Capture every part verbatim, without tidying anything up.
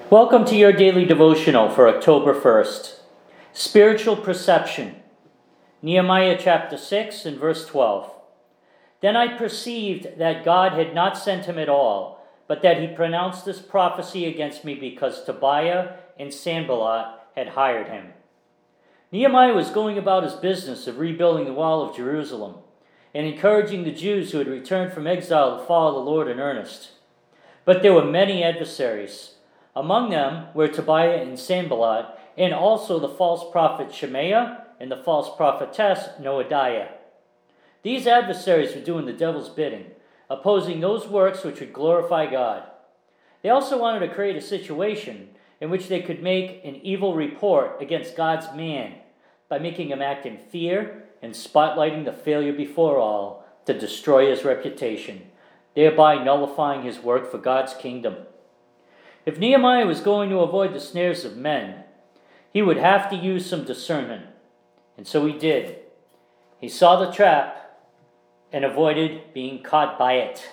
Welcome to your daily devotional for October first. Spiritual Perception. Nehemiah chapter six and verse twelve. Then I perceived that God had not sent him at all, but that he pronounced this prophecy against me because Tobiah and Sanballat had hired him. Nehemiah was going about his business of rebuilding the wall of Jerusalem and encouraging the Jews who had returned from exile to follow the Lord in earnest. But there were many adversaries. Among them were Tobiah and Sanballat, and also the false prophet Shemaiah and the false prophetess Noadiah. These adversaries were doing the devil's bidding, opposing those works which would glorify God. They also wanted to create a situation in which they could make an evil report against God's man by making him act in fear and spotlighting the failure before all to destroy his reputation, thereby nullifying his work for God's kingdom. If Nehemiah was going to avoid the snares of men, he would have to use some discernment. And so he did. He saw the trap and avoided being caught by it.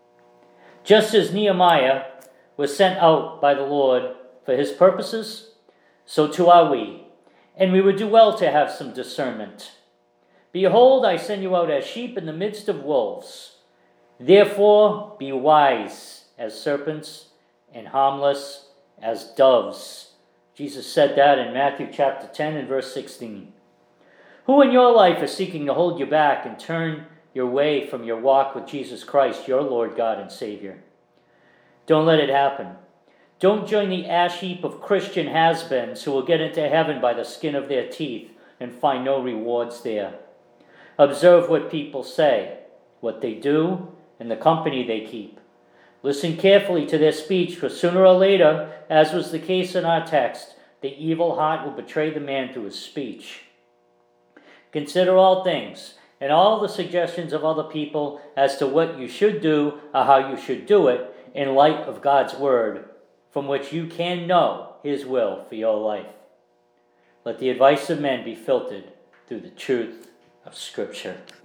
Just as Nehemiah was sent out by the Lord for his purposes, so too are we. And we would do well to have some discernment. Behold, I send you out as sheep in the midst of wolves. Therefore be wise as serpents and harmless as doves. Jesus said that in Matthew chapter ten and verse sixteen. Who in your life is seeking to hold you back and turn your way from your walk with Jesus Christ, your Lord, God, and Savior? Don't let it happen. Don't join the ash heap of Christian has-beens who will get into heaven by the skin of their teeth and find no rewards there. Observe what people say, what they do, and the company they keep. Listen carefully to their speech, for sooner or later, as was the case in our text, the evil heart will betray the man through his speech. Consider all things, and all the suggestions of other people as to what you should do or how you should do it in light of God's word, from which you can know his will for your life. Let the advice of men be filtered through the truth of Scripture.